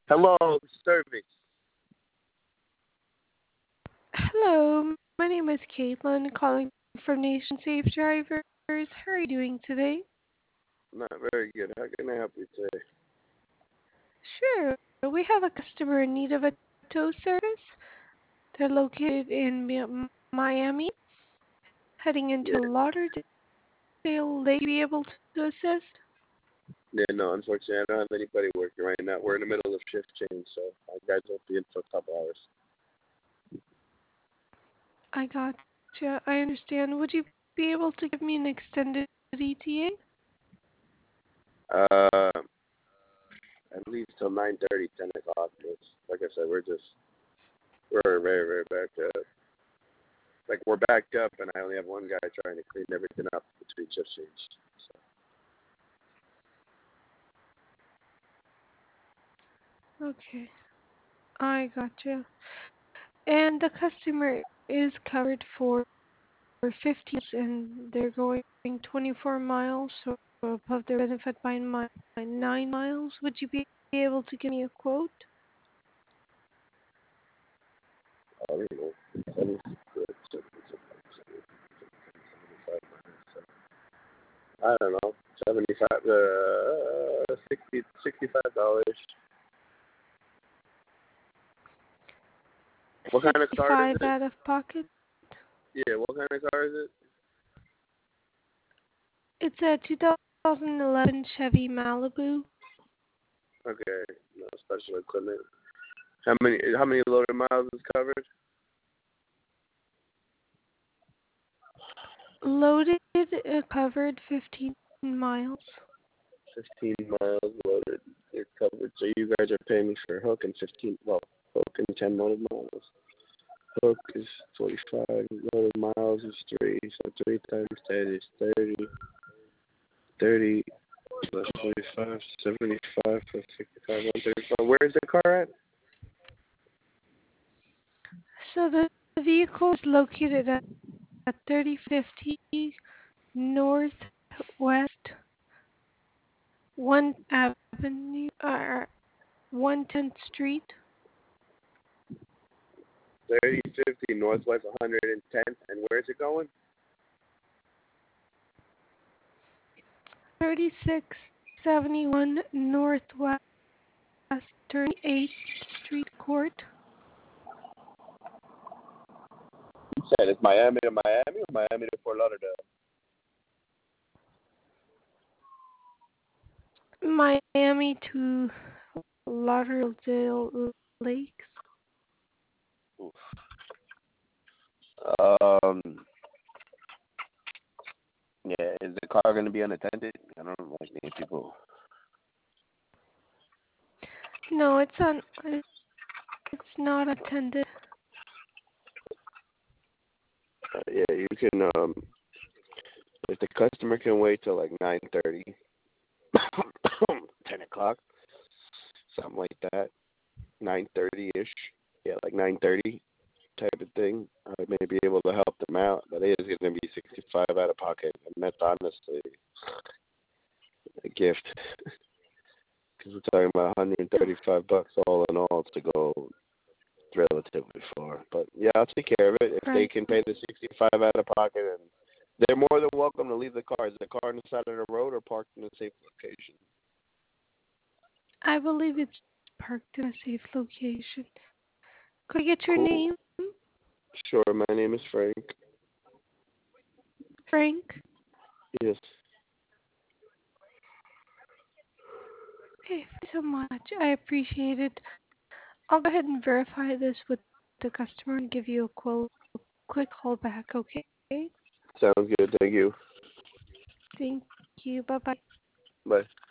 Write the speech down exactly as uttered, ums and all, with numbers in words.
Hello, service. Hello, my name is Caitlin, calling from Nation Safe Drivers. How are you doing today? Not very good. How can I help you today? Sure, we have a customer in need of a tow service. They're located in Mi- Miami, heading into Yeah, Lauderdale. Will they be able to assist? yeah, no, unfortunately, I don't have anybody working right now. We're in the middle of shift change, so our guys won't be in for a couple hours. I gotcha. I understand. Would you be able to give me an extended E T A? Uh, at least till nine thirty, ten o'clock. It's, like I said, we're just, we're very, very backed up. Like, we're backed up, and I only have one guy trying to clean everything up between shift change. So, Okay, I gotcha. And the customer is covered for for fifty and they're going twenty-four miles, so above their benefit by, mi- by nine miles. Would you be able to give me a quote? I don't know. seventy, I don't know. seventy-five, uh, sixty, sixty-five dollars. What kind of car is sixty-five it? out of pocket. Yeah, what kind of car is it? It's a two thousand eleven Chevy Malibu. Okay, no special equipment. How many how many loaded miles is covered? Loaded, uh, covered fifteen miles. Fifteen miles loaded. You're covered. So you guys are paying me for hook and fifteen. Well, hook and ten loaded miles. Hook is forty-five. Loaded miles is three. So three times ten is thirty. Thirty plus forty-five, seventy-five plus sixty-five, one thirty-five. Where is the car at? So the the vehicle is located at, at thirty fifty Northwest one Avenue, uh, one tenth Street. Thirty fifty Northwest one hundred tenth. And where is it going? thirty-six seventy-one Northwest eighth Street Court. You said it's Miami to Miami or Miami to Fort Lauderdale? Miami to Lauderdale Lakes. Um, yeah, is the car going to be unattended? I don't like seeing people. No, it's on. It's not attended. Uh, yeah, you can, um, if the customer can wait till like nine thirty, ten o'clock, something like that, nine thirty-ish, yeah, like nine thirty type of thing, I may be able to help them out, but it is going to be sixty-five out of pocket, and that's honestly a gift, because we're talking about one hundred thirty-five bucks all in all to go relatively far. But yeah, I'll take care of it if they Right. can pay the sixty-five out of pocket, and they're more than welcome to leave the car. Is the car on the side of the road or parked in a safe location? I believe it's parked in a safe location. Could I get your Cool. name, Sure. My name is Frank. Frank? Yes. Okay, thank you so much. I appreciate it. I'll go ahead and verify this with the customer and give you a quote, quick call back, okay? Sounds good. Thank you. Thank you. Bye bye. Bye.